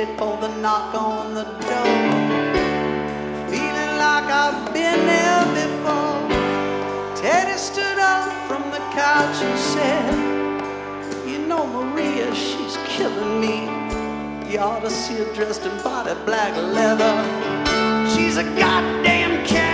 waited for the knock on the door, feeling like I've been there before. Teddy stood up from the couch and said, "You know, Maria, she's killing me. You ought to see her dressed in body black leather. She's a goddamn cat."